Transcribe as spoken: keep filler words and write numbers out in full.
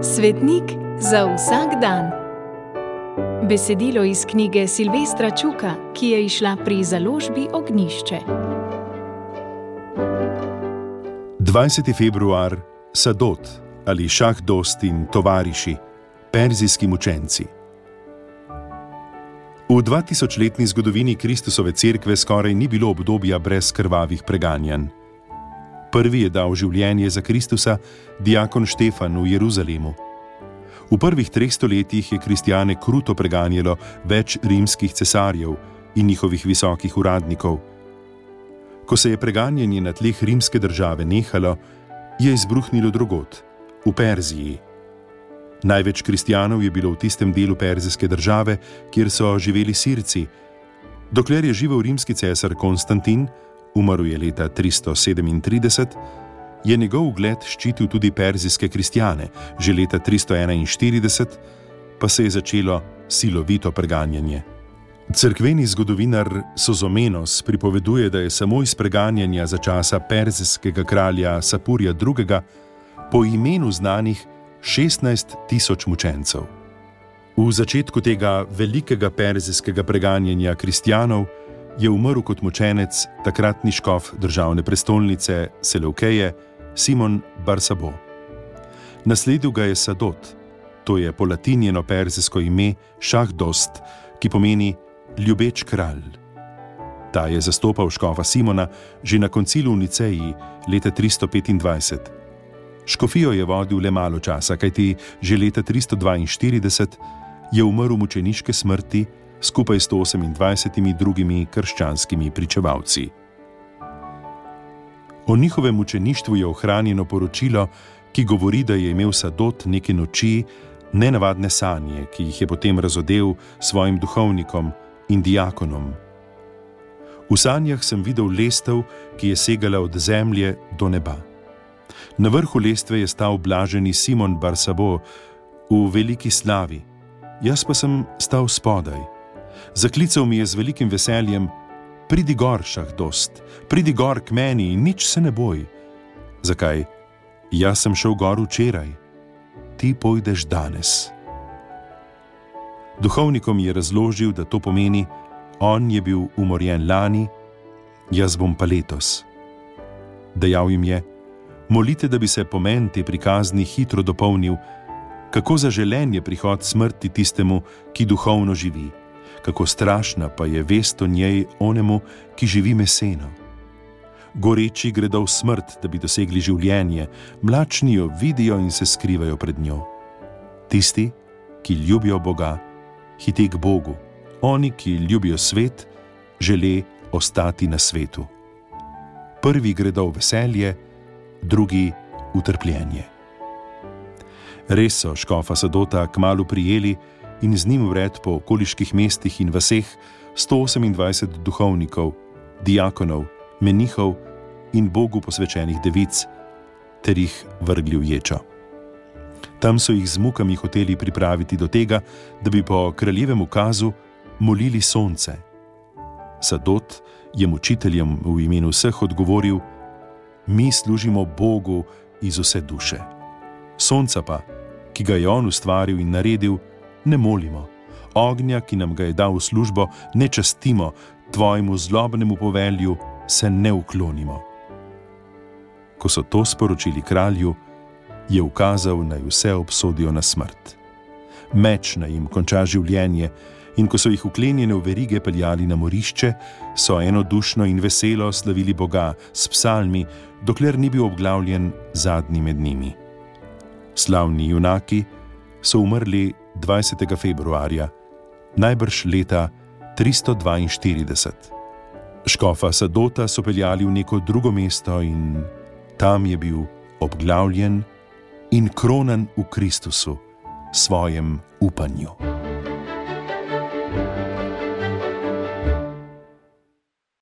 Svetnik za vsak dan. Besedilo iz knjige Silvestra Čuka, ki je izšla pri založbi Ognjišče. dvajseti februar, Sadot ali Šahdost in tovariši, perzijski mučenci. V dvatisočletni zgodovini Kristusove cerkve skoraj ni bilo obdobja brez krvavih preganjanj. Prvi je dal življenje za Kristusa diakon Štefan v Jeruzalemu. V prvih treh stoletjih je kristjane kruto preganjalo več rimskih cesarjev in njihovih visokih uradnikov. Ko se je preganjanje na tleh rimske države nehalo, je izbruhnilo drugod, v Perziji. Največ kristjanov je bilo v tistem delu perzijske države, kjer so živeli Sirci. Dokler je živel rimski cesar Konstantin, umrl je leta tristo sedemintrideset, je njegov ugled ščitil tudi perzijske kristjane, že leta tristo enainštirideset pa se je začelo silovito preganjanje. Cerkveni zgodovinar Sozomenos pripoveduje, da je samo iz preganjanja za časa perzijskega kralja Sapurja drugega po imenu znanih šestnajst tisoč mučencev. V začetku tega velikega perzijskega preganjanja kristjanov je umrl kot mučenec takratni škof državne prestolnice Seleukeje Simon bar Sabo. Nasledil ga je Sadot, to je polatinjeno perzijsko ime Šahdost, ki pomeni ljubeč kralj. Ta je zastopal škofa Simona že na koncilu v Niceji leta tristo petindvajset. Škofijo je vodil le malo časa, kajti že leta tristo dvainštirideset je umrl mučeniške smrti skupaj s sto osemindvajsetimi drugimi krščanskimi pričevalci. O njihovem mučeništvu je ohranjeno poročilo, ki govori, da je imel Sadot neke noči nenavadne sanje, ki jih je potem razodel svojim duhovnikom in diakonom. V sanjah sem videl lestev, ki je segala od zemlje do neba. Na vrhu lestve je stal blaženi Simon bar Sabo v veliki slavi, jaz pa sem stal spodaj. Zaklical mi je z velikim veseljem: pridi gor, Šahdost, pridi gor k meni in nič se ne boj. Zakaj? Jaz sem šel gor včeraj, ti pojdeš danes. Duhovnikom je razložil, da to pomeni: on je bil umorjen lani, jaz bom pa letos. Dejal jim je: molite, da bi se pomen te prikazni hitro dopolnil, kako zaželen je prihod smrti tistemu, ki duhovno živi, kako strašna pa je vest o njej onemu, ki živi meseno. Goreči gredo v smrt, da bi dosegli življenje, mlačni jo vidijo in se skrivajo pred njo. Tisti, ki ljubijo Boga, hiti k Bogu, oni, ki ljubijo svet, žele ostati na svetu. Prvi gredo v veselje, drugi v trpljenje. Res so škofa Sadota kmalu prijeli in z njim vred po okoliških mestih in vaseh sto osemindvajset duhovnikov, diakonov, menihov in Bogu posvečenih devic, ter jih vrgli v ječo. Tam so jih z mukami hoteli pripraviti do tega, da bi po kraljevem ukazu molili sonce. Sadot je mučiteljem v imenu vseh odgovoril: mi služimo Bogu iz vse duše. Sonca pa, ki ga je on ustvaril in naredil, ne molimo. Ognja, ki nam ga je dal v službo, ne častimo, tvojemu zlobnemu povelju se ne uklonimo. Ko so to sporočili kralju, je ukazal, naj vse obsodijo na smrt. Meč naj jim konča življenje, in ko so jih vklenjene v verige peljali na morišče, so enodušno in veselo slavili Boga s psalmi, dokler ni bil obglavljen zadnji med njimi. Slavni junaki so umrli dvajsetega februarja, najbrž leta tristo dvainštirideset. Škofa Sadota so peljali v neko drugo mesto in tam je bil obglavljen in kronan v Kristusu, svojem upanju.